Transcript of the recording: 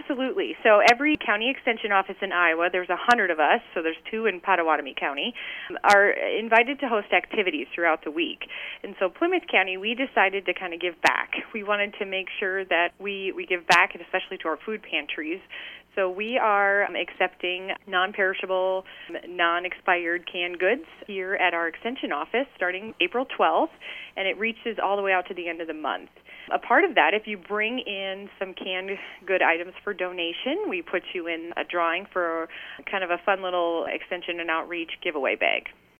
Absolutely. So every county extension office in Iowa, there's 100 of us, so there's 2 in Potawatomi County, are invited to host activities throughout the week. And so Plymouth County, we decided to kind of give back. We wanted to make sure that we give back, and especially to our food pantries. So we are accepting non-perishable, non-expired canned goods here at our extension office starting April 12th, and it reaches all the way out to the end of the month. A part of that, if you bring in some canned good items for donation, we put you in a drawing for kind of a fun little extension and outreach giveaway bag.